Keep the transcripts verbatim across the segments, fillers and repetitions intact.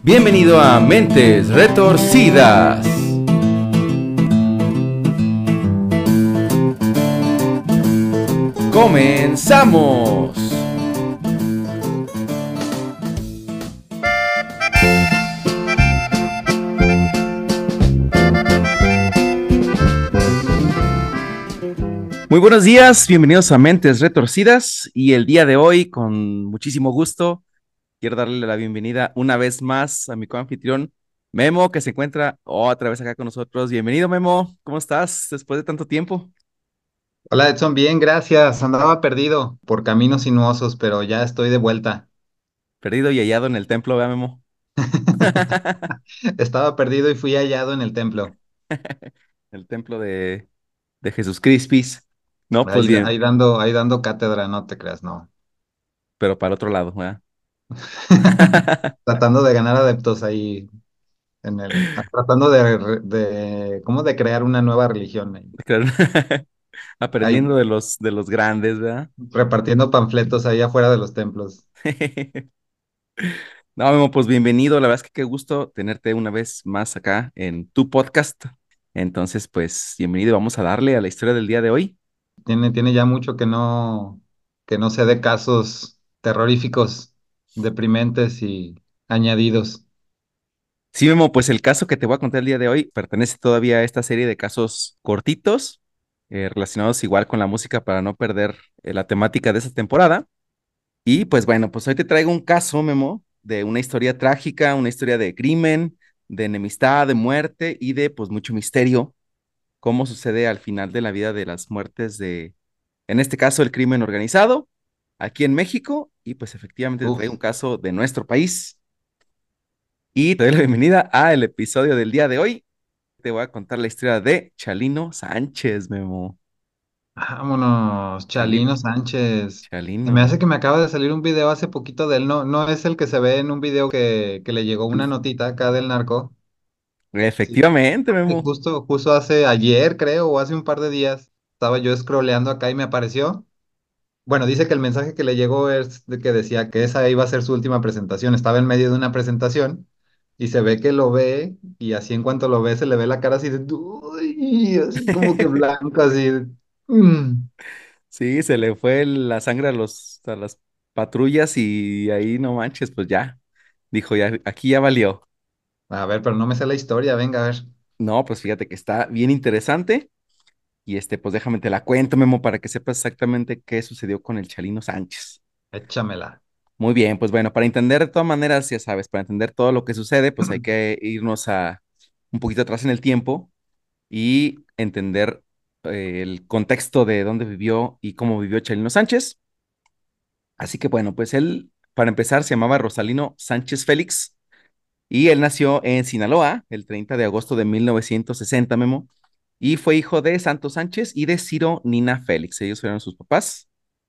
Bienvenido a Mentes Retorcidas. ¡Comenzamos! Muy buenos días, bienvenidos a Mentes Retorcidas y el día de hoy, con muchísimo gusto, quiero darle la bienvenida una vez más a mi coanfitrión Memo, que se encuentra otra vez acá con nosotros. Bienvenido, Memo, ¿cómo estás después de tanto tiempo? Hola Edson, bien, gracias. Andaba perdido por caminos sinuosos, pero ya estoy de vuelta. Perdido y hallado en el templo, ¿verdad, Memo? Estaba perdido y fui hallado en el templo. El templo de, de Jesús Crispis. No, pues Ahí, bien, ahí dando, ahí dando cátedra, no te creas, no. pero para el otro lado, ¿verdad? Tratando de ganar adeptos ahí en el, ah, tratando de, de, ¿cómo? De crear una nueva religión. Ahí, Claro. Ahí Aprendiendo de los, de los grandes, ¿verdad? repartiendo panfletos ahí afuera de los templos. No, Memo, pues bienvenido. La verdad es que qué gusto tenerte una vez más acá en tu podcast. Entonces, pues bienvenido. Vamos a darle a la historia del día de hoy. Tiene, tiene ya mucho que no, que no se dé casos terroríficos, deprimentes y añadidos. Sí, Memo, pues el caso que te voy a contar el día de hoy pertenece todavía a esta serie de casos cortitos, eh, relacionados igual con la música para no perder eh, la temática de esta temporada. Y pues bueno, pues hoy te traigo un caso, Memo, de una historia trágica, una historia de crimen, de enemistad, de muerte y de pues mucho misterio, cómo sucede al final de la vida de las muertes de, en este caso, el crimen organizado aquí en México. Y pues efectivamente te traigo un Uf. caso de nuestro país. Y te doy la bienvenida al episodio del día de hoy. Te voy a contar la historia de Chalino Sánchez, Memo. Vámonos, Chalino, Chalino Sánchez. Se me Chalino. hace que me acaba de salir un video hace poquito de él. No, no es el que se ve en un video que, que le llegó una notita acá del narco. Sí. Efectivamente, Y Memo. justo, justo hace ayer, creo, o hace un par de días, estaba yo scrolleando acá y me apareció. Bueno, dice que el mensaje que le llegó es de que decía que esa iba a ser su última presentación. Estaba en medio de una presentación y se ve que lo ve y así en cuanto lo ve se le ve la cara así de, uy, así como que blanca, así. de, "Mm". Sí, se le fue la sangre a los, a las patrullas y ahí no manches, pues ya. Dijo, ya, aquí ya valió. A ver, pero no me sé la historia, venga, a ver, No, pues fíjate que está bien interesante. Y este, pues déjame te la cuento, Memo, para que sepas exactamente qué sucedió con el Chalino Sánchez. échamela. Muy bien, pues bueno, para entender de todas maneras, ya sabes, para entender todo lo que sucede, pues hay que irnos a un poquito atrás en el tiempo y entender eh, el contexto de dónde vivió y cómo vivió Chalino Sánchez. Así que bueno, pues él, para empezar, se llamaba Rosalino Sánchez Félix y él nació en Sinaloa el treinta de agosto de mil novecientos sesenta, Memo, y fue hijo de Santo Sánchez y de Ciro Nina Félix. Ellos fueron sus papás.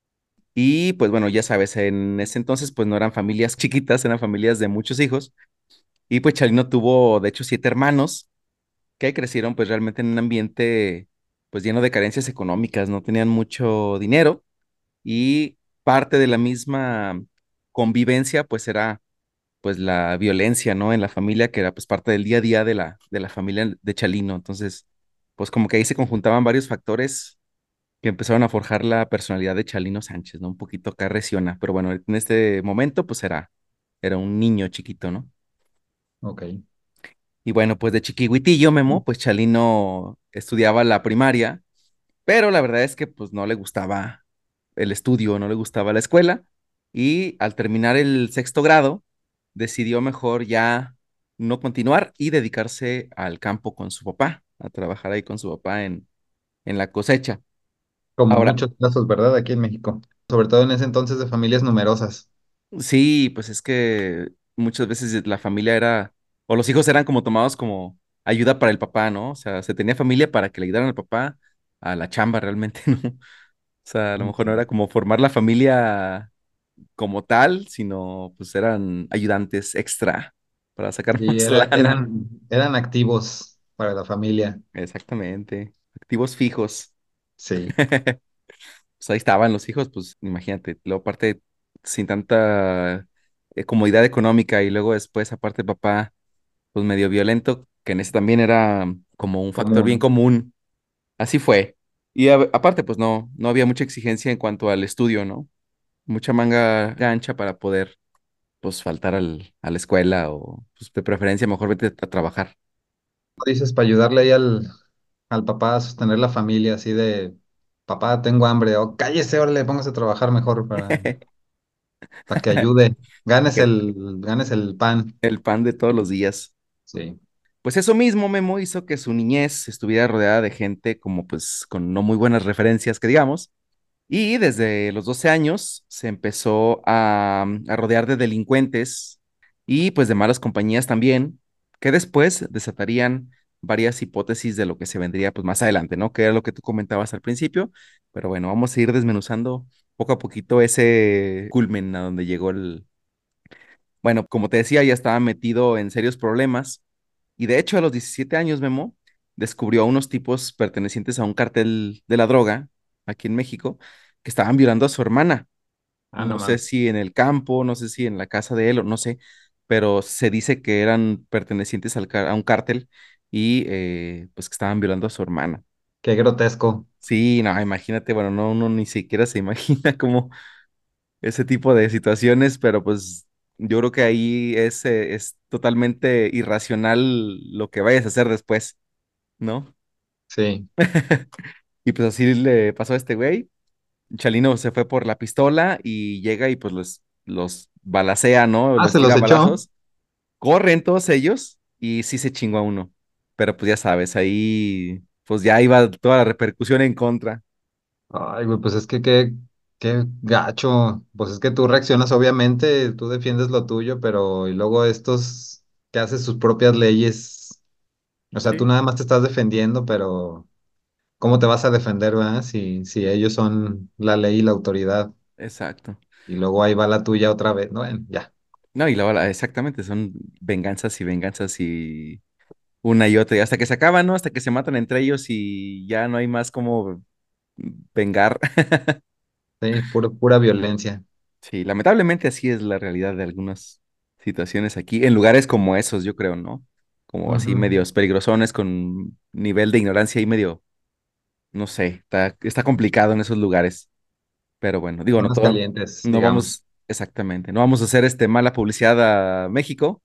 Y pues bueno, ya sabes, en ese entonces pues no eran familias chiquitas, eran familias de muchos hijos. Y pues Chalino tuvo, de hecho, siete hermanos que crecieron pues realmente en un ambiente pues lleno de carencias económicas, no tenían mucho dinero y parte de la misma convivencia pues era pues la violencia, ¿no? En la familia, que era pues parte del día a día de la, de la familia de Chalino. Entonces, pues como que ahí se conjuntaban varios factores que empezaron a forjar la personalidad de Chalino Sánchez, ¿no? Un poquito acá reciona, pero bueno, en este momento pues era, era un niño chiquito, ¿no? Ok. Y bueno, pues de chiquihuitillo, Memo, pues Chalino estudiaba la primaria, pero la verdad es que pues no le gustaba el estudio, no le gustaba la escuela, y al terminar el sexto grado, decidió mejor ya no continuar y dedicarse al campo con su papá, a trabajar ahí con su papá en, en la cosecha. Como Ahora, muchos casos, ¿verdad? Aquí en México. Sobre todo en ese entonces de familias numerosas. sí, pues es que muchas veces la familia era, o los hijos eran como tomados como ayuda para el papá, ¿no? O sea, se tenía familia para que le ayudaran al papá a la chamba realmente, ¿no? O sea, a lo mejor no Ujú. era como formar la familia como tal, sino pues eran ayudantes extra para sacar Y más era- lana. eran, eran activos para la familia. Exactamente. Activos fijos. Sí. Pues ahí estaban los hijos, pues imagínate. Luego, aparte, sin tanta eh, comodidad económica y luego después, aparte, papá, pues medio violento, que en ese también era como un factor bien Común. común. Así fue. Y a- aparte, pues no, no había mucha exigencia en cuanto al estudio, ¿no? Mucha manga gancha para poder, pues, faltar al, a la escuela o, pues, de preferencia, mejor vete a trabajar. Dices para ayudarle ahí al, al papá a sostener la familia, así de, papá, tengo hambre, o cállese, órale, póngase a trabajar mejor para, para que ayude. Ganes Que- el, ganes el pan. El pan de todos los días. Sí. Pues eso mismo, Memo, hizo que su niñez estuviera rodeada de gente como pues con no muy buenas referencias, que digamos, y desde los doce años se empezó a, a rodear de delincuentes y pues de malas compañías también, que después desatarían varias hipótesis de lo que se vendría pues más adelante, ¿no? Que era lo que tú comentabas al principio, pero bueno, vamos a ir desmenuzando poco a poquito ese culmen a donde llegó el, bueno, como te decía, ya estaba metido en serios problemas y de hecho a los diecisiete años, Memo, descubrió a unos tipos pertenecientes a un cartel de la droga aquí en México que estaban violando a su hermana. Ah, no No sé mames. si en el campo, no sé si en la casa de él, o no sé, pero se dice que eran pertenecientes al car- a un cártel y eh, pues que estaban violando a su hermana. Qué grotesco. Sí, no, imagínate, bueno, no, uno ni siquiera se imagina cómo ese tipo de situaciones, pero pues yo creo que ahí es, eh, es totalmente irracional lo que vayas a hacer después, ¿no? Sí. Y pues así le pasó a este güey. Chalino se fue por la pistola y llega y pues los, los balacea, ¿no? Ah, Los se los tira a echó. balazos. Corren todos ellos y sí se chingó a uno. Pero pues ya sabes, ahí pues ya iba toda la repercusión en contra. Ay, güey, pues es que qué, qué gacho. Pues es que tú reaccionas, obviamente, tú defiendes lo tuyo, pero y luego estos que hacen sus propias leyes. O sea, tú Sí, nada más te estás defendiendo, pero ¿cómo te vas a defender, verdad? Si, si ellos son la ley y la autoridad. exacto. Y luego ahí va la tuya otra vez. No, bueno, ya. No, y la bala, exactamente, son venganzas y venganzas y una y otra, y hasta que se acaban, ¿no? Hasta que se matan entre ellos y ya no hay más como vengar. Sí, pura, pura violencia. Sí, lamentablemente así es la realidad de algunas situaciones aquí, en lugares como esos, yo creo, ¿no? Como así Ujú. medios peligrosones, con nivel de ignorancia y medio, no sé, está, está complicado en esos lugares. Pero bueno, digo, no Zonas todo, calientes, no digamos. vamos, exactamente, no vamos a hacer este mala publicidad a México,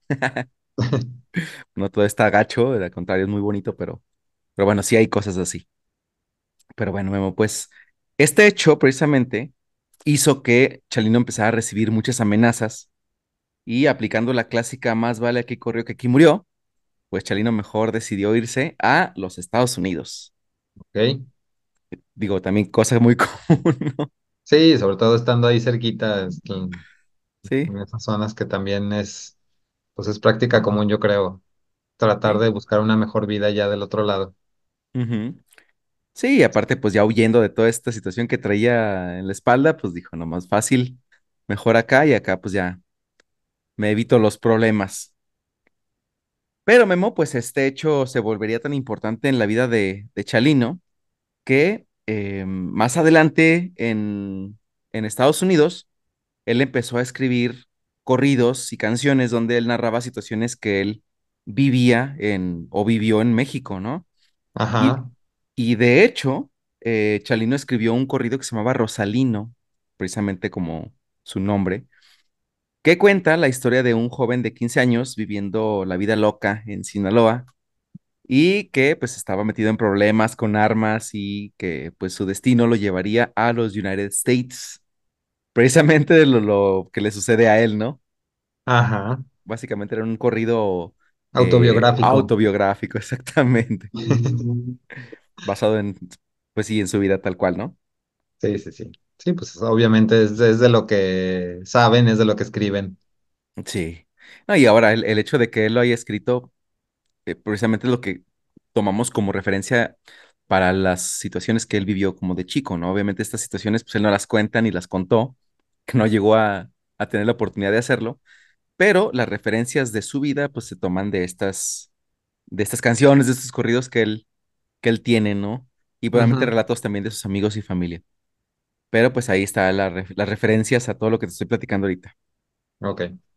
no todo está gacho, al contrario, es muy bonito, pero, pero bueno, sí hay cosas así. Pero bueno, Memo, pues este hecho precisamente hizo que Chalino empezara a recibir muchas amenazas y aplicando la clásica más vale aquí corrió que aquí murió, pues Chalino mejor decidió irse a los Estados Unidos. ¿Ok? Digo, también cosa muy común, ¿no? Sí, sobre todo estando ahí cerquita, este, en Sí, en esas zonas que también es, pues es práctica común, yo creo, tratar sí. de buscar una mejor vida ya del otro lado. Ujú. Sí, y aparte, pues ya huyendo de toda esta situación que traía en la espalda, pues dijo, no más fácil, mejor acá y acá pues ya me evito los problemas. Pero Memo, pues este hecho se volvería tan importante en la vida de, de Chalino que eh, más adelante en, en Estados Unidos, él empezó a escribir corridos y canciones donde él narraba situaciones que él vivía en o vivió en México, ¿no? Y, Ajá, y de hecho, eh, Chalino escribió un corrido que se llamaba Rosalino, precisamente como su nombre, que cuenta la historia de un joven de quince años viviendo la vida loca en Sinaloa y que pues estaba metido en problemas con armas y que pues su destino lo llevaría a los United States, precisamente de lo, lo que le sucede a él, ¿no? ajá, Básicamente era un corrido eh, autobiográfico. autobiográfico, exactamente, basado en, pues sí, en su vida tal cual, ¿no? Sí, sí, sí. Sí, pues obviamente es, es de lo que saben, es de lo que escriben. Sí. No, y ahora el, el hecho de que él lo haya escrito, eh, precisamente es lo que tomamos como referencia para las situaciones que él vivió como de chico, ¿no? Obviamente estas situaciones, pues él no las cuenta ni las contó, que no llegó a, a tener la oportunidad de hacerlo, pero las referencias de su vida, pues se toman de estas, de estas canciones, de estos corridos que él, que él tiene, ¿no? Y probablemente Ujú. relatos también de sus amigos y familia. Pero pues ahí está la, ref- las referencias a todo lo que te estoy platicando ahorita. Ok.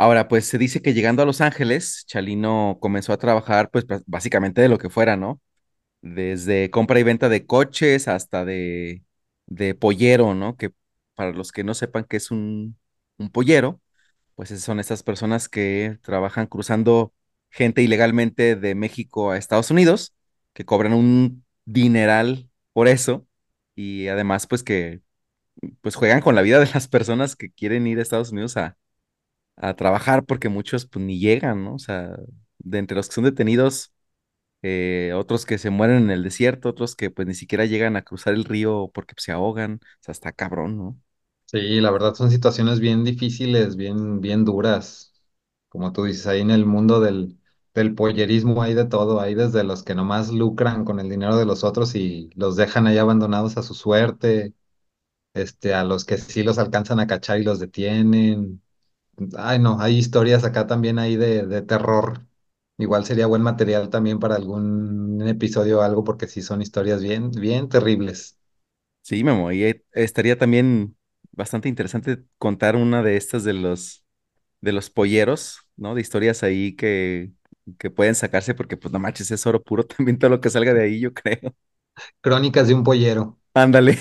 Ahora, pues se dice que llegando a Los Ángeles, Chalino comenzó a trabajar, pues bas- básicamente de lo que fuera, ¿no? Desde compra y venta de coches hasta de, de pollero, ¿no? Que para los que no sepan qué es un, un pollero, pues esas son esas personas que trabajan cruzando gente ilegalmente de México a Estados Unidos, que cobran un dineral por eso y además pues que pues juegan con la vida de las personas que quieren ir a Estados Unidos a, a trabajar porque muchos pues ni llegan, ¿no? O sea, de entre los que son detenidos, eh, otros que se mueren en el desierto, otros que pues ni siquiera llegan a cruzar el río porque pues, se ahogan, o sea, está cabrón, ¿no? Sí, la verdad son situaciones bien difíciles, bien, bien duras. Como tú dices, ahí en el mundo del, del pollerismo hay de todo, hay desde los que nomás lucran con el dinero de los otros y los dejan ahí abandonados a su suerte, este, a los que sí los alcanzan a cachar y los detienen. Ay, no, hay historias acá también ahí de, de terror. Igual sería buen material también para algún episodio o algo, porque sí son historias bien, bien terribles. Sí, Memo, y eh, estaría también bastante interesante contar una de estas de los de los polleros, ¿no? De historias ahí que, que pueden sacarse porque pues no manches, es oro puro también todo lo que salga de ahí, yo creo. Crónicas de un pollero. Ándale.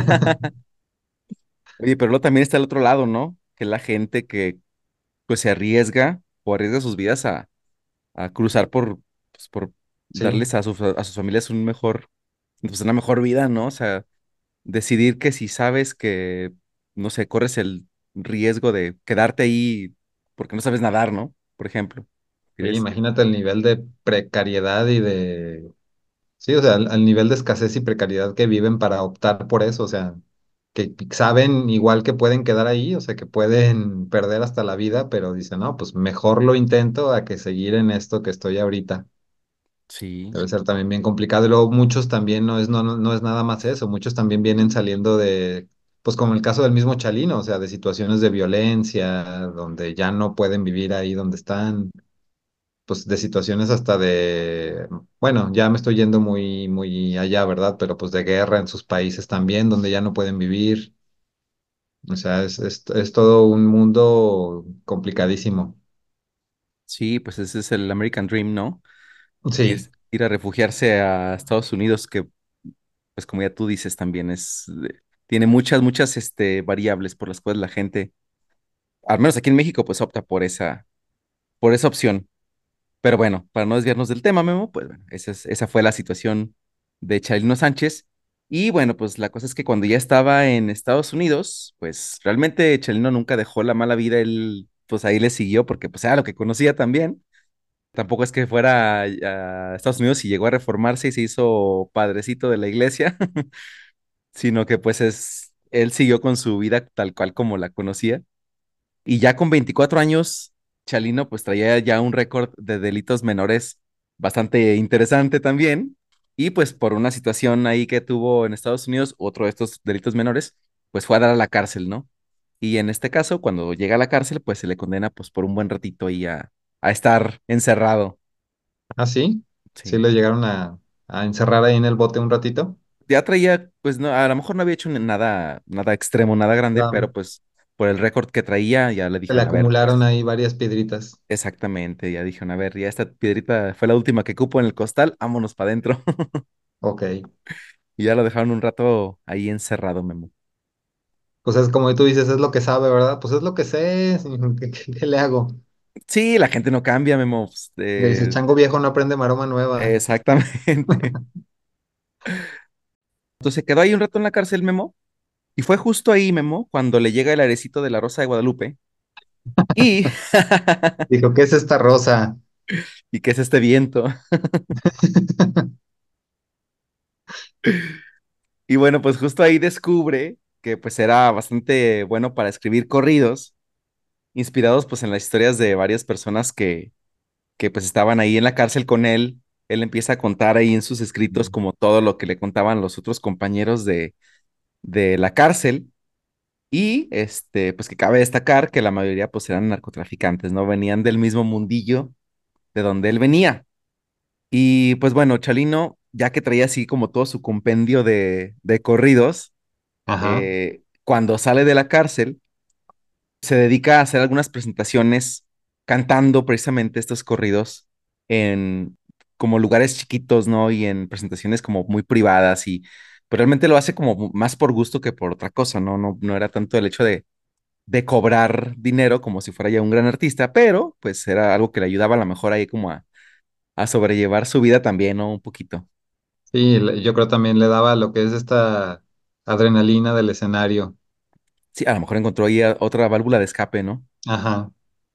Oye, pero luego también está el otro lado, ¿no? Que la gente que pues se arriesga o arriesga sus vidas a, a cruzar por, pues, por Sí. darles a, sus a sus familias un mejor, pues una mejor vida, ¿no? O sea, decidir que si sabes que, no sé, corres el riesgo de quedarte ahí porque no sabes nadar, ¿no? Por ejemplo. Sí, ¿Quieres? imagínate el nivel de precariedad y de... Sí, o sea, al, al nivel de escasez y precariedad que viven para optar por eso, o sea, que saben igual que pueden quedar ahí, o sea, que pueden perder hasta la vida, pero dicen, no, pues mejor lo intento a que seguir en esto que estoy ahorita. Sí. Debe ser también bien complicado. Y luego muchos también no es, no, no, no es nada más eso, muchos también vienen saliendo de, pues como el caso del mismo Chalino, o sea, de situaciones de violencia, donde ya no pueden vivir ahí donde están, pues de situaciones hasta de, bueno, ya me estoy yendo muy, muy allá, ¿verdad? Pero pues de guerra en sus países también, donde ya no pueden vivir. O sea, es, es, es todo un mundo complicadísimo. Sí, pues ese es el American Dream, ¿no? Ir, Sí, ir a refugiarse a Estados Unidos, que, pues como ya tú dices, también es, eh, tiene muchas, muchas, este, variables por las cuales la gente, al menos aquí en México, pues opta por esa, por esa opción. Pero bueno, para no desviarnos del tema, Memo, pues bueno, esa es- esa fue la situación de Chalino Sánchez. Y bueno, pues la cosa es que cuando ya estaba en Estados Unidos, pues realmente Chalino nunca dejó la mala vida, él pues ahí le siguió porque pues era lo que conocía también. Tampoco es que fuera a Estados Unidos y llegó a reformarse y se hizo padrecito de la iglesia, sino que pues es, él siguió con su vida tal cual como la conocía. Y ya con veinticuatro años, Chalino pues traía ya un récord de delitos menores bastante interesante también. Y pues por una situación ahí que tuvo en Estados Unidos, otro de estos delitos menores, pues fue a dar a la cárcel, ¿no? Y en este caso, cuando llega a la cárcel, pues se le condena pues por un buen ratito ahí a, a estar encerrado. ¿ah, sí? Sí Sí. le llegaron a, a encerrar ahí en el bote un ratito. Ya traía, pues no, a lo mejor no había hecho nada, nada extremo, nada grande, Ah, pero pues por el récord que traía, ya le se le dijeron, a ver, acumularon ahí varias piedritas. exactamente, ya dijeron, a ver, ya esta piedrita fue la última que cupo en el costal, vámonos para adentro. Ok. Y ya lo dejaron un rato ahí encerrado, Memo. Pues es como tú dices, es lo que sabe, ¿verdad? Pues es lo que sé, ¿qué, qué- qué le hago? Sí, la gente no cambia, Memo. Pues, Le dice, eh, chango viejo no aprende maroma nueva. exactamente. Entonces se quedó ahí un rato en la cárcel, Memo, y fue justo ahí, Memo, cuando le llega el airecito de la Rosa de Guadalupe. Y, Dijo, ¿qué es esta rosa? ¿y qué es este viento? Y bueno, pues justo ahí descubre que pues era bastante bueno para escribir corridos, inspirados pues en las historias de varias personas que, que pues estaban ahí en la cárcel con él. Él empieza a contar ahí en sus escritos como todo lo que le contaban los otros compañeros de, de la cárcel. Y este, pues que cabe destacar que la mayoría pues eran narcotraficantes, ¿no? Venían del mismo mundillo de donde él venía. Y pues bueno, Chalino, ya que traía así como todo su compendio de, de corridos, Ajá, eh, cuando sale de la cárcel, se dedica a hacer algunas presentaciones, cantando precisamente estos corridos en como lugares chiquitos, ¿no? Y en presentaciones como muy privadas y pues realmente lo hace como más por gusto que por otra cosa, ¿no? No, no era tanto el hecho de, de cobrar dinero como si fuera ya un gran artista, pero pues era algo que le ayudaba a lo mejor ahí como a, a sobrellevar su vida también, ¿no? Un poquito. Sí, le- yo creo también le daba lo que es esta adrenalina del escenario. Sí, a lo mejor encontró ahí a- otra válvula de escape, ¿no? Ajá,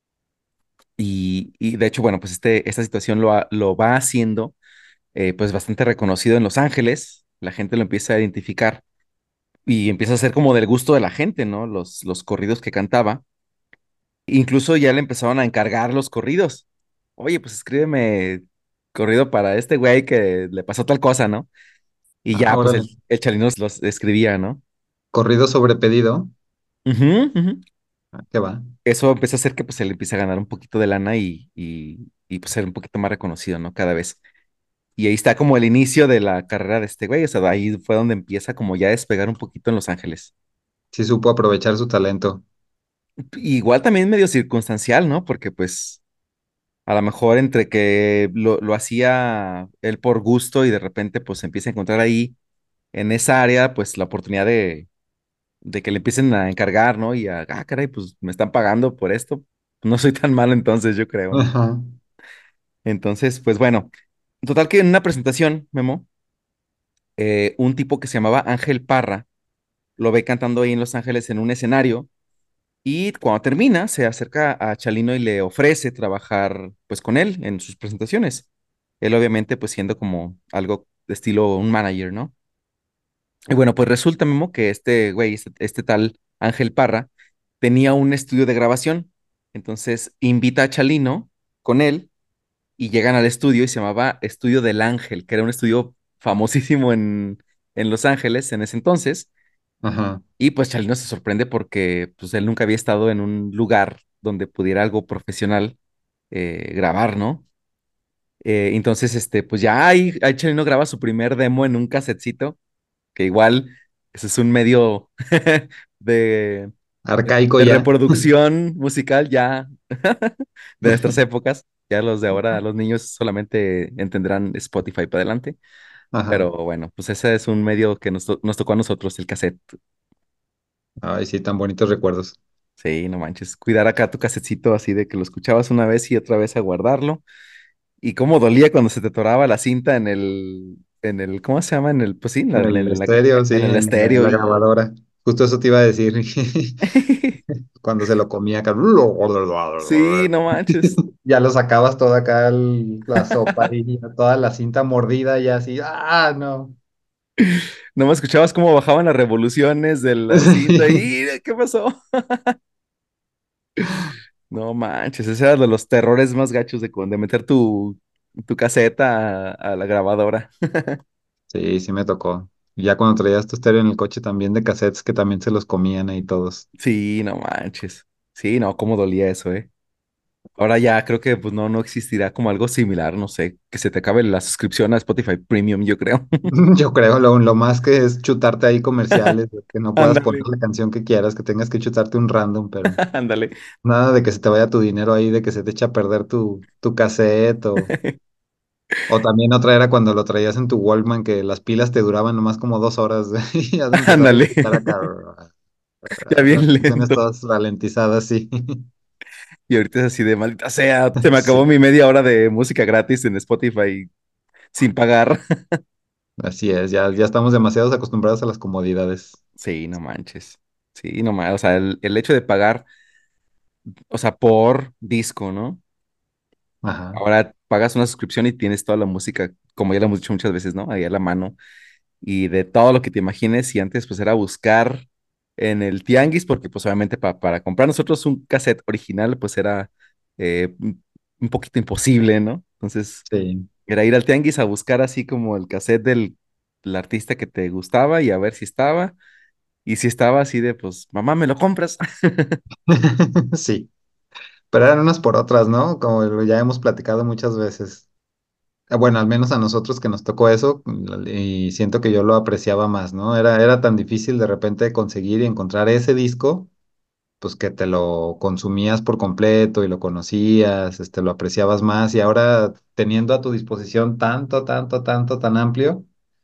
Y, y de hecho, bueno, pues este, esta situación lo, ha- lo va haciendo eh, pues bastante reconocido en Los Ángeles, la gente lo empieza a identificar y empieza a ser como del gusto de la gente, ¿no? Los, los corridos que cantaba. Incluso ya le empezaron a encargar los corridos. Oye, pues escríbeme corrido para este güey que le pasó tal cosa, ¿no? Y ah, ya, pues el, órale. el Chalino los escribía, ¿no? Corrido sobre pedido. Ujú, ujú. Ah, ¿qué va? Eso empezó a hacer que pues él empiece a ganar un poquito de lana y, y, y pues ser un poquito más reconocido, ¿no? Cada vez. Y ahí está como el inicio de la carrera de este güey, o sea, de ahí fue donde empieza como ya a despegar un poquito en Los Ángeles. Sí supo aprovechar su talento. Igual también medio circunstancial, ¿no? Porque pues a lo mejor entre que lo, lo hacía él por gusto y de repente pues empieza a encontrar ahí en esa área pues la oportunidad de, de que le empiecen a encargar, ¿no? Y a, ah, caray, pues me están pagando por esto. No soy tan malo entonces, yo creo. Ajá, Entonces, pues bueno, total que en una presentación, Memo, eh, un tipo que se llamaba Ángel Parra lo ve cantando ahí en Los Ángeles en un escenario. Y cuando termina, se acerca a Chalino y le ofrece trabajar pues con él en sus presentaciones. Él obviamente pues siendo como algo de estilo un manager, ¿no? Y bueno, pues resulta, Memo, que este güey, este, este tal Ángel Parra, tenía un estudio de grabación. Entonces invita a Chalino con él y llegan al estudio y se llamaba Estudio del Ángel, que era un estudio famosísimo en, en Los Ángeles en ese entonces. ajá, Y pues Chalino se sorprende porque pues él nunca había estado en un lugar donde pudiera algo profesional eh, grabar, ¿no? Eh, entonces, este, pues ya ahí, ahí Chalino graba su primer demo en un casetcito, que igual ese es un medio de, de, arcaico de ya. reproducción musical ya de nuestras épocas. Ya los de ahora, los niños solamente entenderán Spotify para adelante. Ajá. Pero bueno, pues ese es un medio que nos, to- nos tocó a nosotros, el cassette. Ay, sí, tan bonitos recuerdos. Sí, no manches. Cuidar acá tu casetcito así de que lo escuchabas una vez y otra vez a guardarlo. Y cómo dolía cuando se te atoraba la cinta en el, en el, ¿cómo se llama? En el, pues sí, en, la- En en el el, estéreo, sí, en el en, en estéreo la y... grabadora. Justo eso te iba a decir. Cuando se lo comía acá. Sí, no manches. Ya lo sacabas toda acá el- la sopa y ya toda la cinta mordida y así. ¡Ah, no! Nomás escuchabas cómo bajaban las revoluciones de la cinta y ¿qué pasó? No manches, ese era de los terrores más gachos de, cu- de meter tu, tu caseta a, a la grabadora. Sí, sí me tocó. Y ya cuando traías tu estéreo en el coche también de cassettes que también se los comían ahí todos. Sí, no manches. Sí, no, cómo dolía eso, ¿eh? Ahora ya creo que pues no, no existirá como algo similar, no sé, que se te acabe la suscripción a Spotify Premium, yo creo. Yo creo lo, lo más que es chutarte ahí comerciales, de que no puedas poner Ándale, la canción que quieras, que tengas que chutarte un random, pero ándale. nada de que se te vaya tu dinero ahí, de que se te eche a perder tu, tu cassette o, o también otra era cuando lo traías en tu Walkman que las pilas te duraban nomás como dos horas y ya de empezar a Ándale. escuchar acá Ya las bien canciones lento. todas ralentizadas, sí. Y ahorita es así de maldita sea, se me acabó Sí, mi media hora de música gratis en Spotify sin pagar. así es, ya, ya estamos demasiados acostumbrados a las comodidades. Sí, no manches. Sí, no manches. O sea, el, el hecho de pagar, o sea, por disco, ¿no? Ajá, Ahora pagas una suscripción y tienes toda la música, como ya lo hemos dicho muchas veces, ¿no? Ahí a la mano. Y de todo lo que te imagines. Y antes, pues era buscar en el tianguis, porque, pues, obviamente, pa- para comprar nosotros un cassette original, pues era eh, un un poquito imposible, ¿no? Entonces, sí. era ir al tianguis a buscar así como el cassette del, del artista que te gustaba y a ver si estaba. Y si estaba así de, pues, mamá, ¿me lo compras? Sí. Pero eran unas por otras, ¿no? Como lo ya hemos platicado muchas veces. Ah, bueno, al menos a nosotros que nos tocó eso, y siento que yo lo apreciaba más, ¿no? Era, era tan difícil de repente conseguir y encontrar ese disco, pues que te lo consumías por completo y lo conocías, este, lo apreciabas más y ahora teniendo a tu disposición tanto, tanto, tanto, tan amplio,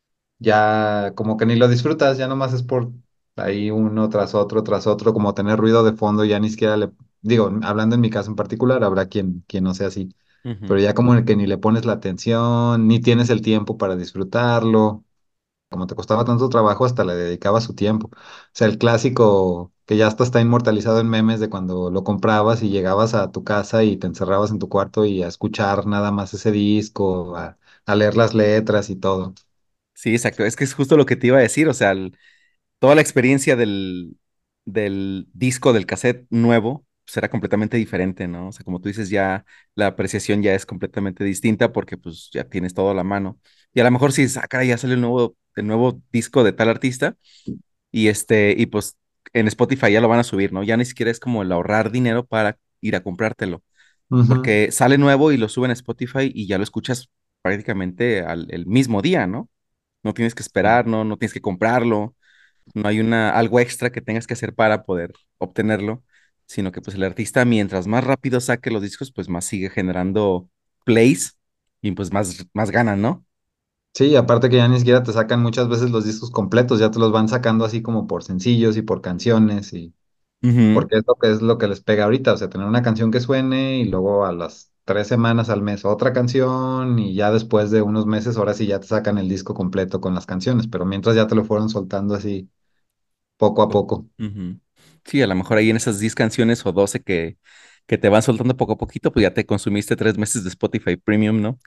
ya como que ni lo disfrutas, ya nomás es por ahí uno tras otro, tras otro, como tener ruido de fondo, ya ni siquiera le, digo, hablando en mi caso en particular, habrá quien, quien no sea así, pero Ujú. ya como que ni le pones la atención, ni tienes el tiempo para disfrutarlo, como te costaba tanto trabajo, hasta le dedicaba su tiempo. O sea, el clásico que ya hasta está inmortalizado en memes de cuando lo comprabas y llegabas a tu casa y te encerrabas en tu cuarto y a escuchar nada más ese disco, a, a leer las letras y todo. Sí, exacto. Es que es justo lo que te iba a decir. O sea, el- toda la experiencia del, del disco, del cassette nuevo, será completamente diferente, ¿no? O sea, como tú dices, ya la apreciación ya es completamente distinta porque pues ya tienes todo a la mano. Y a lo mejor si dices, ah, caray, ya sale el nuevo, el nuevo disco de tal artista y este, y pues en Spotify ya lo van a subir, ¿no? Ya ni siquiera es como el ahorrar dinero para ir a comprártelo, Ujú. porque sale nuevo y lo suben a Spotify y ya lo escuchas prácticamente al el mismo día, ¿no? No tienes que esperar, no, no tienes que comprarlo, no hay una, algo extra que tengas que hacer para poder obtenerlo, sino que pues el artista mientras más rápido saque los discos, pues más sigue generando plays y pues más, más ganan, ¿no? Sí, aparte que ya ni siquiera te sacan muchas veces los discos completos, ya te los van sacando así como por sencillos y por canciones y Ujú. porque es lo que es lo que les pega ahorita, o sea, tener una canción que suene y luego a las tres semanas al mes otra canción y ya después de unos meses ahora sí ya te sacan el disco completo con las canciones, pero mientras ya te lo fueron soltando así poco a poco. Ujú. Sí, a lo mejor ahí en esas diez canciones o doce que, que te van soltando poco a poquito, pues ya te consumiste tres meses de Spotify Premium, ¿no?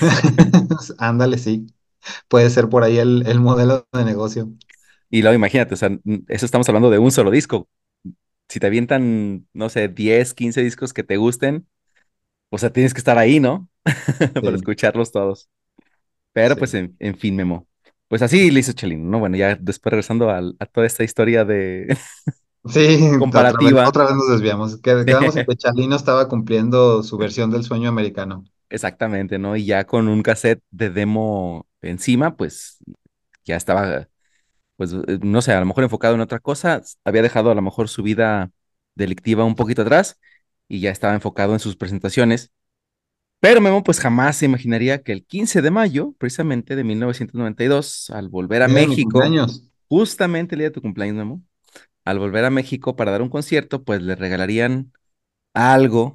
Ándale, sí, puede ser por ahí el, el modelo de negocio. Y luego imagínate, o sea, n- eso estamos hablando de un solo disco. Si te avientan, no sé, diez quince discos que te gusten, o sea, tienes que estar ahí, ¿no? Para Sí, escucharlos todos. Pero pues, sí. en, en fin, Memo. Pues así le hizo Chelino, ¿no? Bueno, ya después regresando al- a, toda esta historia de Sí, otra vez, comparativa. otra vez nos desviamos. Qued- Quedamos en que Chalino estaba cumpliendo su versión del sueño americano. Exactamente, ¿no? Y ya con un cassette de demo encima, pues ya estaba, pues eh, no sé, a lo mejor enfocado en otra cosa, había dejado a lo mejor su vida delictiva un poquito atrás y ya estaba enfocado en sus presentaciones. Pero Memo pues jamás se imaginaría que el quince de mayo, precisamente de mil novecientos noventa y dos, al volver a Día de mi México, cumpleaños. justamente el día de tu cumpleaños, Memo, al volver a México para dar un concierto, pues le regalarían algo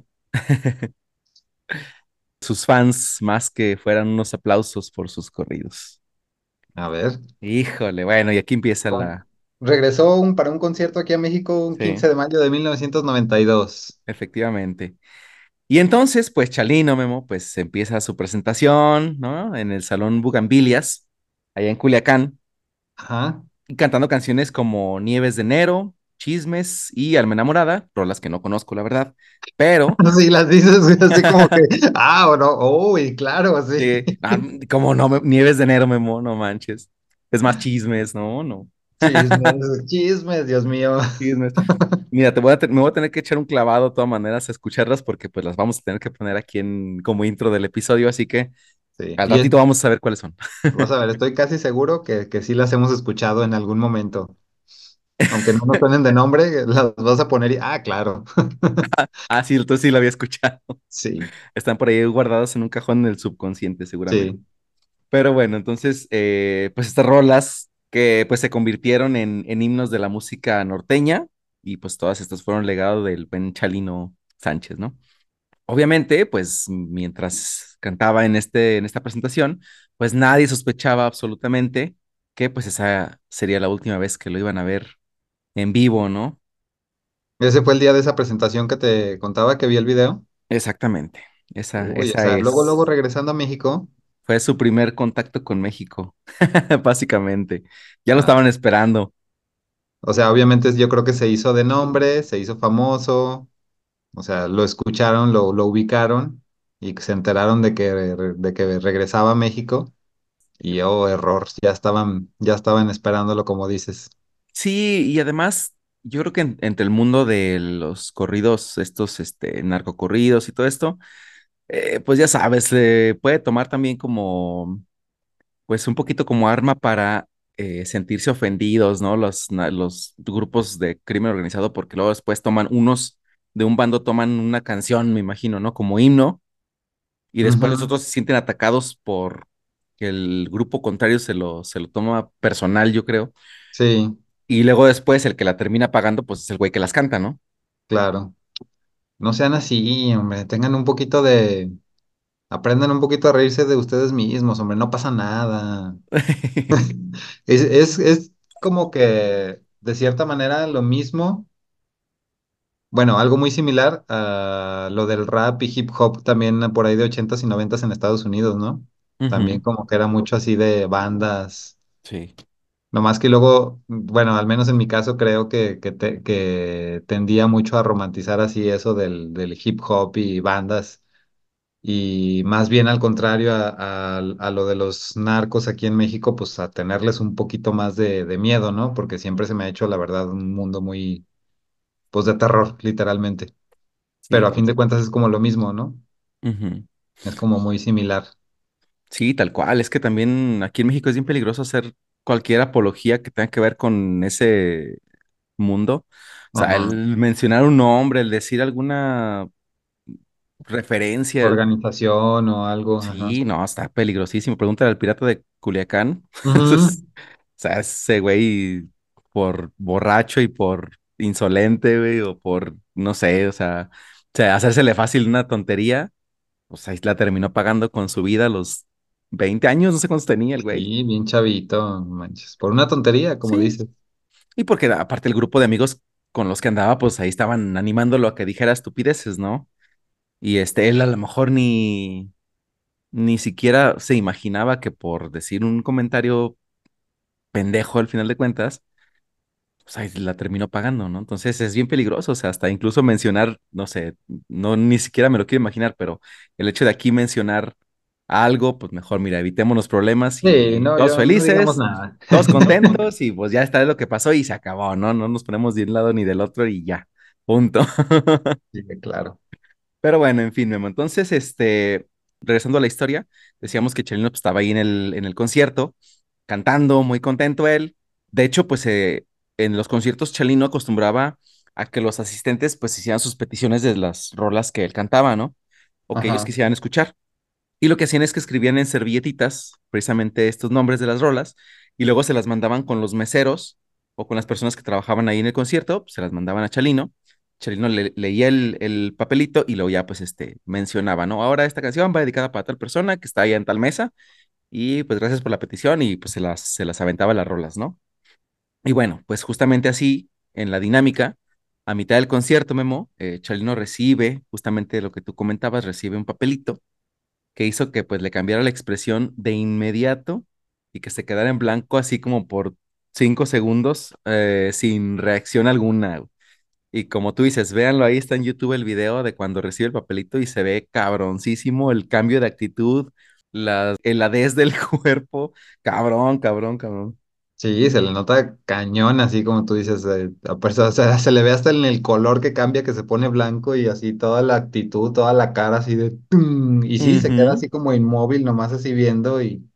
a sus fans más que fueran unos aplausos por sus corridos. A ver. Híjole, bueno, y aquí empieza con- la... Regresó un- para un concierto aquí a México un Sí, quince de mayo de mil novecientos noventa y dos. efectivamente. Y entonces, pues Chalino, Memo, pues empieza su presentación, ¿no? En el Salón Bugambilias, allá en Culiacán, Ajá. y cantando canciones como Nieves de Enero, Chismes y Alma Enamorada, rolas que no conozco, la verdad, pero, Sí, las dices güey, así como que, ah, o no, uy, claro, sí. sí, ah, como no, me- Nieves de Enero, Memo, no manches. Es más chismes, no, no, Chismes, chismes, Dios mío. chismes. Mira, te voy a te- me voy a tener que echar un clavado de todas maneras a escucharlas porque pues las vamos a tener que poner aquí en como intro del episodio, así que Sí, al y es- ratito vamos a saber cuáles son. vas a ver, estoy casi seguro que, que sí las hemos escuchado en algún momento. Aunque no nos suenen de nombre, las vas a poner y, ah, claro. Ah, sí, entonces sí lo había escuchado. Sí, Están por ahí guardadas en un cajón en el subconsciente, seguramente. sí. Pero bueno, entonces, eh, pues estas rolas que pues se convirtieron en, en himnos de la música norteña y pues todas estas fueron legado del buen Chalino Sánchez, ¿no? Obviamente, pues mientras cantaba en este, en esta presentación, pues nadie sospechaba absolutamente que pues esa sería la última vez que lo iban a ver en vivo, ¿no? Ese fue el día de esa presentación que te contaba que vi el video. Exactamente. Esa, Uy, o esa sea, luego, luego es, regresando a México. fue su primer contacto con México, básicamente. Ya lo estaban Ah, esperando. o sea, obviamente yo creo que se hizo de nombre, se hizo famoso, o sea, lo escucharon, lo, lo ubicaron y se enteraron de que, de que regresaba a México y oh, error, ya estaban, ya estaban esperándolo como dices. Sí, y además, yo creo que en- entre el mundo de los corridos, estos, este, narcocorridos y todo esto, eh, pues ya sabes, se puede tomar también como, pues un poquito como arma para eh, sentirse ofendidos, ¿no? Los, na- los grupos de crimen organizado, porque luego después toman unos de un bando, toman una canción, me imagino, ¿no? Como himno, y después los Ujú. otros se sienten atacados por que el grupo contrario se lo, se lo toma personal, yo creo. Sí, Y luego después el que la termina pagando, pues es el güey que las canta, ¿no? claro. No sean así, hombre. Tengan un poquito de... Aprendan un poquito a reírse de ustedes mismos, hombre. No pasa nada. Es, es, es como que, de cierta manera, lo mismo. Bueno, algo muy similar a lo del rap y hip hop también por ahí de ochentas y noventas en Estados Unidos, ¿no? También Ujú, como que era mucho así de bandas. sí, No más que luego, bueno, al menos en mi caso creo que, que, te- que tendía mucho a romantizar así eso del, del hip hop y bandas. Y más bien al contrario a, a- a lo de los narcos aquí en México, pues a tenerles un poquito más de, de miedo, ¿no? Porque siempre se me ha hecho, la verdad, un mundo muy, pues de terror, literalmente. Pero sí, a fin de cuentas es como lo mismo, ¿no? ujú. Es como muy similar. Sí, tal cual. Es que también aquí en México es bien peligroso hacer cualquier apología que tenga que ver con ese mundo. O sea, Ajá. el mencionar un nombre, el decir alguna referencia. Organización o algo, ajá. Sí, no, está peligrosísimo. Pregúntale al pirata de Culiacán. Ujú. Entonces, o sea, ese güey por borracho y por insolente, güey, o por, no sé, o sea, o sea, hacérsele fácil una tontería, pues ahí la terminó pagando con su vida a los veinte años, no sé cuántos tenía el güey. Sí, bien chavito, no manches. Por una tontería, como Sí, dices. y porque aparte el grupo de amigos con los que andaba, pues ahí estaban animándolo a que dijera estupideces, ¿no? Y este, él a lo mejor ni, ni siquiera se imaginaba que por decir un comentario pendejo al final de cuentas, pues ahí la terminó pagando, ¿no? Entonces es bien peligroso, o sea, hasta incluso mencionar, no sé, no ni siquiera me lo quiero imaginar, pero el hecho de aquí mencionar algo, pues mejor, mira, evitémonos problemas Sí, y no, todos yo no digamos felices, nada. todos contentos y pues ya está lo que pasó y se acabó, ¿no? No nos ponemos de un lado ni del otro y ya, punto. Sí, claro. Pero bueno, en fin, Memo. Entonces, este, regresando a la historia, decíamos que Chelino pues, estaba ahí en el, en el concierto, cantando, muy contento él. De hecho, pues eh, en los conciertos Chelino acostumbraba a que los asistentes pues hicieran sus peticiones de las rolas que él cantaba, ¿no? O que ellos Ajá, quisieran escuchar. Y lo que hacían es que escribían en servilletitas precisamente estos nombres de las rolas y luego se las mandaban con los meseros o con las personas que trabajaban ahí en el concierto, pues, se las mandaban a Chalino. Chalino le- leía el, el papelito y luego ya pues este mencionaba, ¿no? Ahora esta canción va dedicada para tal persona que está ahí en tal mesa y pues gracias por la petición y pues se las, se las aventaba las rolas, ¿no? Y bueno, pues justamente así, en la dinámica, a mitad del concierto, Memo, eh, Chalino recibe justamente lo que tú comentabas, recibe un papelito que hizo que pues le cambiara la expresión de inmediato y que se quedara en blanco así como por cinco segundos eh, sin reacción alguna. Y como tú dices, véanlo, ahí está en YouTube el video de cuando recibe el papelito y se ve cabroncísimo el cambio de actitud, la heladez del cuerpo, cabrón, cabrón, cabrón. sí, se le nota cañón, así como tú dices, eh, a perso- o sea, se le ve hasta en el color que cambia, que se pone blanco y así toda la actitud, toda la cara así de... ¡tum! Y sí, se queda Ujú. así como inmóvil, nomás así viendo y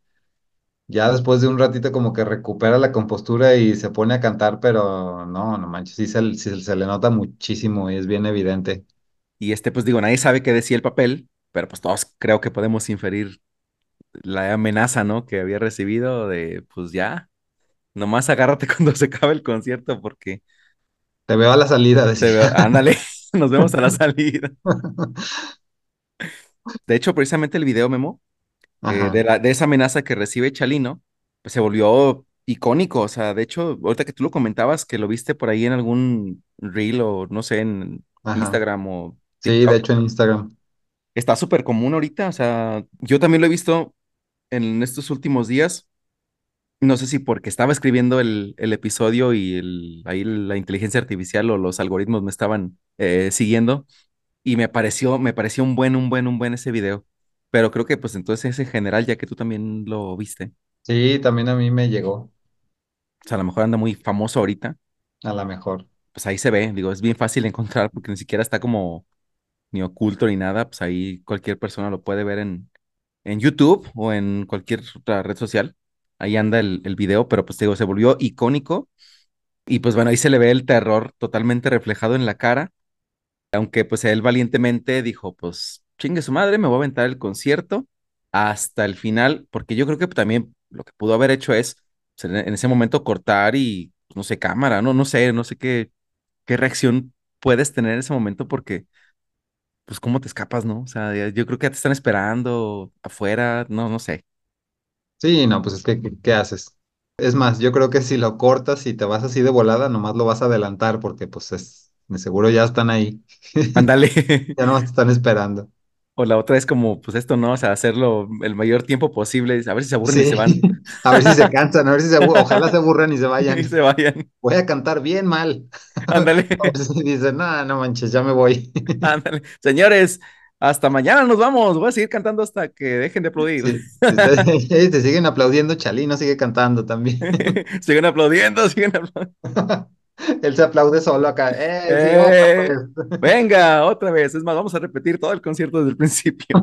ya después de un ratito como que recupera la compostura y se pone a cantar, pero no, no manches, sí se, sí se le nota muchísimo y es bien evidente. Y este, pues digo, nadie sabe qué decía el papel, pero pues todos creo que podemos inferir la amenaza, ¿no? Que había recibido de, pues ya. Nomás agárrate cuando se acabe el concierto porque Te veo a la salida, te decía. veo, ándale, nos vemos a la salida. De hecho, precisamente el video, Memo, eh, Ajá, de, la, de esa amenaza que recibe Chalino, pues se volvió icónico. O sea, de hecho, ahorita que tú lo comentabas, que lo viste por ahí en algún reel o no sé, en ajá. Instagram o Sí, de TikTok, hecho en Instagram. está súper común ahorita. O sea, yo también lo he visto en estos últimos días. No sé si porque estaba escribiendo el, el episodio y el, ahí la inteligencia artificial o los algoritmos me estaban eh, siguiendo y me pareció, me pareció un buen, un buen, un buen ese video. Pero creo que pues entonces es en general, ya que tú también lo viste. Sí, también a mí me llegó, O sea, a lo mejor anda muy famoso ahorita. a la mejor. Pues ahí se ve, digo, es bien fácil encontrar porque ni siquiera está como ni oculto ni nada. Pues ahí cualquier persona lo puede ver en, en YouTube o en cualquier otra red social. ahí anda el, el video, pero pues te digo, se volvió icónico y pues bueno, ahí se le ve el terror totalmente reflejado en la cara, aunque pues él valientemente dijo, pues chingue su madre, me voy a aventar el concierto hasta el final, porque yo creo que también lo que pudo haber hecho es pues, en en ese momento cortar y, pues, no sé, cámara, no, no sé, no sé qué, qué reacción puedes tener en ese momento, porque pues cómo te escapas, ¿no? O sea, ya- yo creo que ya te están esperando afuera, no, no sé. Sí, no, pues es que, ¿qué, qué haces? Es más, yo creo que si lo cortas y te vas así de volada, nomás lo vas a adelantar porque pues es, de seguro ya están ahí. Ándale. Ya nomás te están esperando. O la otra es como, pues esto, ¿no? O sea, hacerlo el mayor tiempo posible, a ver si se aburren y se Sí, van. a ver si se cansan, a ver si se aburren, ojalá se aburran y se Y se vayan. vayan. Voy a cantar bien mal. Ándale, A ver si dicen, no, no manches, ya me voy. ándale. Señores, hasta mañana nos vamos. Voy a seguir cantando hasta que dejen de aplaudir. Sí, si ustedes te siguen aplaudiendo, Chalino sigue cantando también. Siguen aplaudiendo, siguen aplaudiendo. Él se aplaude solo acá. ¡Eh, sí, otra ¡Eh! pues! Venga, otra vez. Es más, vamos a repetir todo el concierto desde el principio.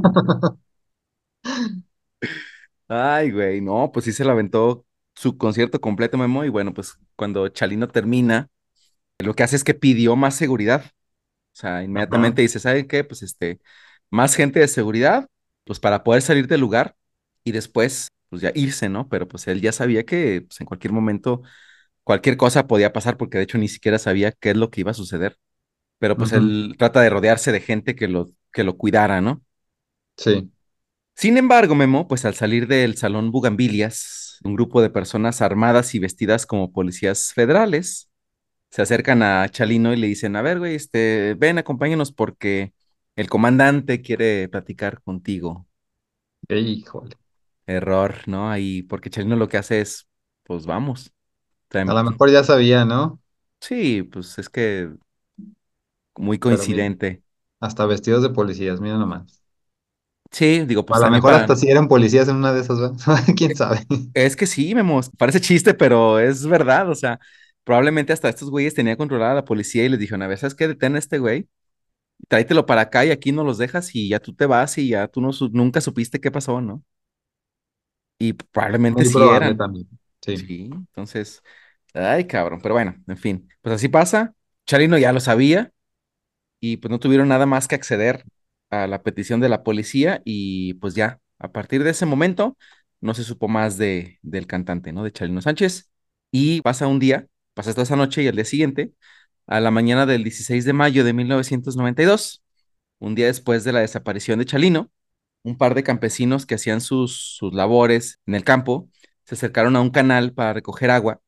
Ay, güey, no, pues sí se la aventó su concierto completo, Memo. Y bueno, pues cuando Chalino termina, lo que hace es que pidió más seguridad. O sea, Ajá. inmediatamente dice, ¿saben qué? Pues este, más gente de seguridad, pues para poder salir del lugar y después, pues ya irse, ¿no? Pero pues él ya sabía que pues, en cualquier momento cualquier cosa podía pasar porque de hecho ni siquiera sabía qué es lo que iba a suceder. Pero pues Ujú. él trata de rodearse de gente que lo, que lo cuidara, ¿no? Sí. Sin embargo, Memo, pues al salir del Salón Bugambilias, un grupo de personas armadas y vestidas como policías federales se acercan a Chalino y le dicen, a ver, güey, este, ven, acompáñanos porque el comandante quiere platicar contigo. Híjole. Error, ¿no? Ahí, porque Chalino lo que hace es, pues vamos. O sea, A em- lo mejor ya sabía, ¿no? sí, pues es que muy Pero mira, coincidente. hasta vestidos de policías, mira nomás. Sí, digo, O a pues lo también mejor hasta para... si eran policías en una de esas, ¿verdad? ¿Quién sabe? Es que sí, Memo, parece chiste, pero es verdad, o sea, probablemente hasta estos güeyes tenían controlada a la policía y les dijeron, a ver, ¿sabes qué? Detén a este güey, tráetelo para acá y aquí no los dejas y ya tú te vas y ya tú no su- nunca supiste qué pasó, ¿no? Y probablemente Muy sí probable eran. también. Sí. Sí, entonces, ay, cabrón, pero bueno, en fin, pues así pasa. Charino ya lo sabía y pues no tuvieron nada más que acceder a la petición de la policía y pues ya, a partir de ese momento no se supo más de, del cantante, ¿no? De Chalino Sánchez. Y pasa un día, pasa toda esa noche y al día siguiente, a la mañana del dieciséis de mayo de mil novecientos noventa y dos, un día después de la desaparición de Chalino, un par de campesinos que hacían sus, sus labores en el campo se acercaron a un canal para recoger agua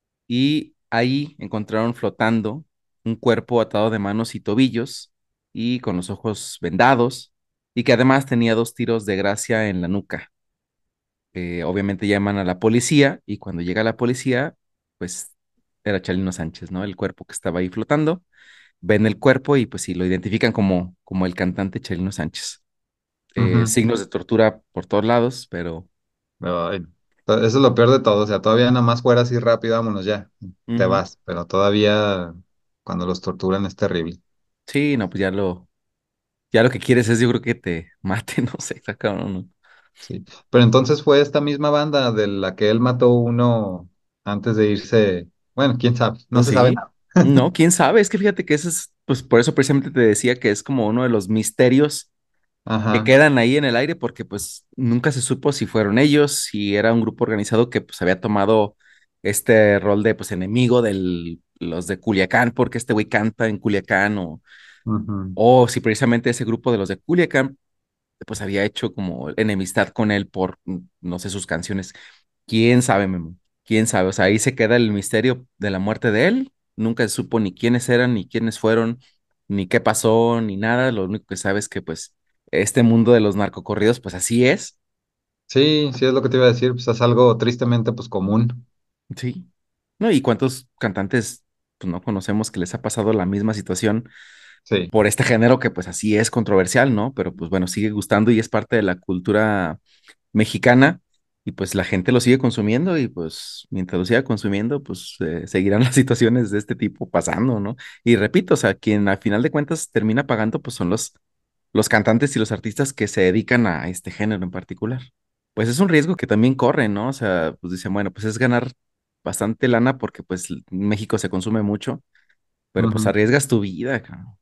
y ahí encontraron flotando un cuerpo atado de manos y tobillos y con los ojos vendados y que además tenía dos tiros de gracia en la nuca. Eh, obviamente llaman a la policía y cuando llega la policía, pues era Chalino Sánchez, ¿no? El cuerpo que estaba ahí flotando. Ven el cuerpo y pues sí, lo identifican como, como el cantante Chalino Sánchez. Eh, Ujú. signos de tortura por todos lados, pero Ay, to- eso es lo peor de todo. O sea, todavía nada más fuera así rápido, vámonos ya. Te ujú. vas. Pero todavía cuando los torturan es terrible. Sí, no, pues ya lo, ya lo que quieres es yo creo que te mate, no sé, está cabrón, ¿no? Sí. Pero entonces fue esta misma banda de la que él mató uno antes de irse. Bueno, quién sabe. No Pues se sabe sí, nada. no, quién sabe, es que fíjate que eso es, pues por eso precisamente te decía que es como uno de los misterios que Ajá. quedan ahí en el aire, porque pues nunca se supo si fueron ellos, si era un grupo organizado que pues había tomado este rol de pues enemigo de los de Culiacán, porque este güey canta en Culiacán, o, Ujú. o si precisamente ese grupo de los de Culiacán pues había hecho como enemistad con él por, mm, no sé, sus canciones. ¿Quién sabe, Memo? ¿Quién sabe? O sea, ahí se queda el misterio de la muerte de él. Nunca se supo ni quiénes eran, ni quiénes fueron, ni qué pasó, ni nada. Lo único que sabe es que, pues, este mundo de los narcocorridos, pues así es. Sí, sí es lo que te iba a decir. Pues es algo tristemente pues común. Sí. ¿No? ¿Y cuántos cantantes, pues, no conocemos que les ha pasado la misma situación Sí. por este género que, pues, así es controversial, ¿no? Pero, pues, bueno, sigue gustando y es parte de la cultura mexicana y pues la gente lo sigue consumiendo y pues mientras lo siga consumiendo, pues eh, seguirán las situaciones de este tipo pasando, ¿no? Y repito, o sea, quien al final de cuentas termina pagando, pues son los, los cantantes y los artistas que se dedican a este género en particular. Pues es un riesgo que también corren, ¿no? O sea, pues dicen, bueno, pues es ganar bastante lana porque pues en México se consume mucho, pero pues Ujú. arriesgas tu vida, cabrón.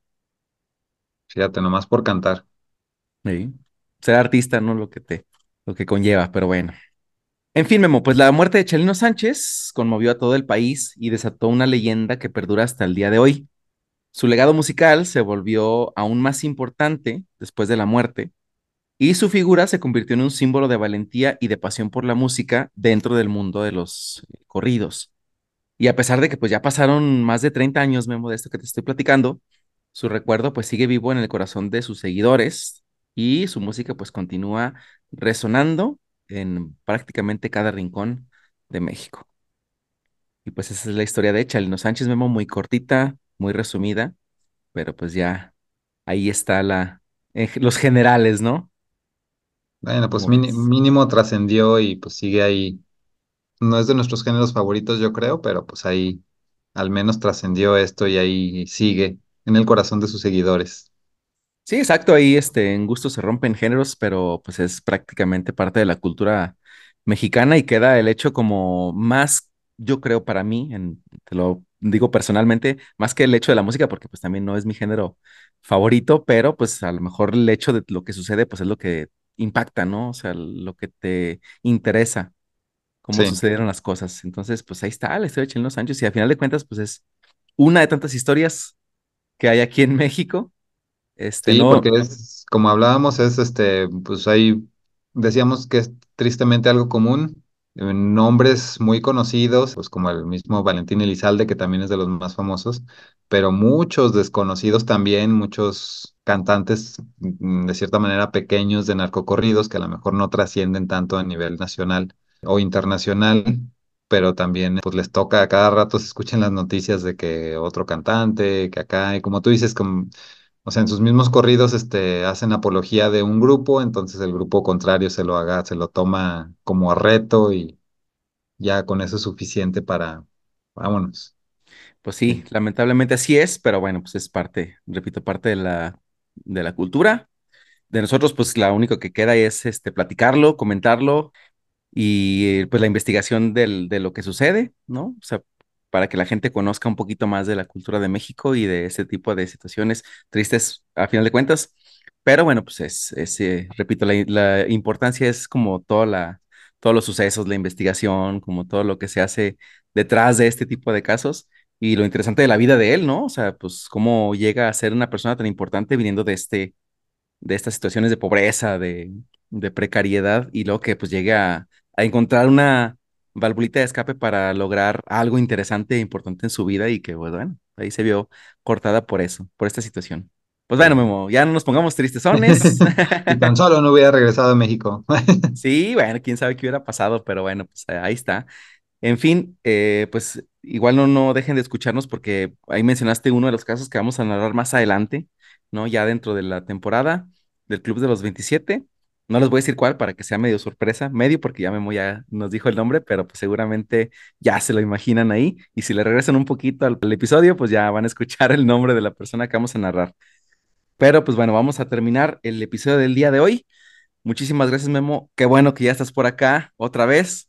Fíjate, nomás por cantar. Sí. Ser artista, ¿no? Lo que te, lo que conlleva, pero bueno. En fin, Memo, pues la muerte de Chalino Sánchez conmovió a todo el país y desató una leyenda que perdura hasta el día de hoy. Su legado musical se volvió aún más importante después de la muerte y su figura se convirtió en un símbolo de valentía y de pasión por la música dentro del mundo de los eh, corridos. Y a pesar de que pues ya pasaron más de treinta años, Memo, de esto que te estoy platicando, su recuerdo pues sigue vivo en el corazón de sus seguidores y su música pues continúa resonando en prácticamente cada rincón de México. Y pues esa es la historia de Chalino Sánchez, Memo, muy cortita, muy resumida, pero pues ya ahí está la, eh, los generales, ¿no? Bueno, pues ¿Cómo mini- ves? mínimo trascendió y pues sigue ahí. No es de nuestros géneros favoritos, yo creo, pero pues ahí al menos trascendió esto y ahí sigue en el corazón de sus seguidores. Sí, exacto, ahí este, en gusto se rompen géneros, pero pues es prácticamente parte de la cultura mexicana y queda el hecho como más, yo creo para mí, en- te lo digo personalmente, más que el hecho de la música, porque pues también no es mi género favorito, pero pues a lo mejor el hecho de lo que sucede pues es lo que impacta, ¿no? O sea, lo que te interesa, cómo Sí, sucedieron las cosas. Entonces, pues ahí está la historia de Chileno Sánchez y al final de cuentas pues es una de tantas historias que hay aquí en México. Este, sí, porque no. es, como hablábamos, es este, pues ahí decíamos que es tristemente algo común. eh, Nombres muy conocidos, pues como el mismo Valentín Elizalde, que también es de los más famosos, pero muchos desconocidos también, muchos cantantes mm, de cierta manera pequeños de narcocorridos que a lo mejor no trascienden tanto a nivel nacional o internacional, pero también pues les toca a cada rato se escuchan las noticias de que otro cantante, que acá, y como tú dices, como o sea, en sus mismos corridos, este, hacen apología de un grupo, entonces el grupo contrario se lo haga, se lo toma como a reto y ya con eso es suficiente para, vámonos. Pues sí, Sí, lamentablemente así es, pero bueno, pues es parte, repito, parte de la, de la cultura. De nosotros, pues la único que queda es este, platicarlo, comentarlo y eh, pues la investigación del, de lo que sucede, ¿no? O sea, para que la gente conozca un poquito más de la cultura de México y de ese tipo de situaciones tristes a final de cuentas. Pero bueno, pues es, es eh, repito, la, la importancia es como toda la, todos los sucesos, la investigación, como todo lo que se hace detrás de este tipo de casos y lo interesante de la vida de él, ¿no? O sea, pues cómo llega a ser una persona tan importante viniendo de este de estas situaciones de pobreza, de, de precariedad, y luego que pues llegue a, a encontrar una valvulita de escape para lograr algo interesante e importante en su vida y que, pues, bueno, ahí se vio cortada por eso, por esta situación. Pues bueno, sí. Memo, ya no nos pongamos tristezones. Si tan solo no hubiera regresado a México. Sí, bueno, quién sabe qué hubiera pasado, pero bueno, pues ahí está. En fin, eh, pues igual no, no dejen de escucharnos porque ahí mencionaste uno de los casos que vamos a narrar más adelante, ¿no? Ya dentro de la temporada del Club de los veintisiete. No les voy a decir cuál para que sea medio sorpresa, medio porque ya Memo ya nos dijo el nombre, pero pues seguramente ya se lo imaginan ahí. Y si le regresan un poquito al, al episodio, pues ya van a escuchar el nombre de la persona que vamos a narrar. Pero pues bueno, vamos a terminar el episodio del día de hoy. Muchísimas gracias, Memo. Qué bueno que ya estás por acá otra vez.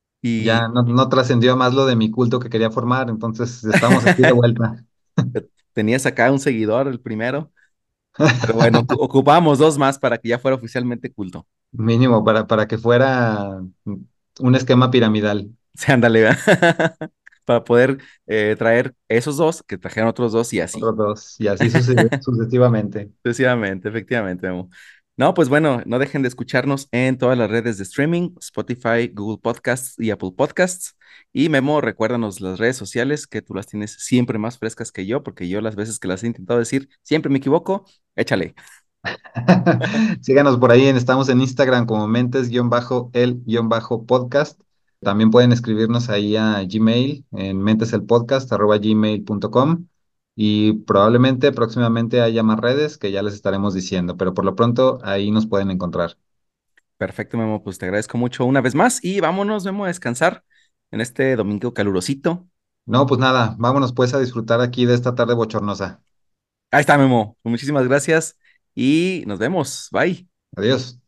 Y Ya no, no trascendió más lo de mi culto que quería formar, entonces estamos aquí de vuelta. tenías acá un seguidor, el primero, pero bueno, ocu- ocupamos dos más para que ya fuera oficialmente culto. Mínimo, para, para que fuera un esquema piramidal. Sí, ándale, ¿verdad? Para poder eh, traer esos dos, que trajeron otros dos y así. Otros dos, y así suce- sucesivamente. Sucesivamente, efectivamente, Memo. No, pues bueno, no dejen de escucharnos en todas las redes de streaming, Spotify, Google Podcasts y Apple Podcasts. Y Memo, recuérdanos las redes sociales, que tú las tienes siempre más frescas que yo, porque yo las veces que las he intentado decir, siempre me equivoco. Échale. Síganos por ahí, en- estamos en Instagram como mentes-el-podcast. También pueden escribirnos ahí a Gmail en menteselpodcast arroba gmail punto com y probablemente próximamente haya más redes que ya les estaremos diciendo, pero por lo pronto ahí nos pueden encontrar. Perfecto, Memo, pues te agradezco mucho una vez más y vámonos, Memo, a descansar en este domingo calurosito. No, pues nada, vámonos pues a disfrutar aquí de esta tarde bochornosa. Ahí está, Memo. Muchísimas gracias y nos vemos. Bye. Adiós.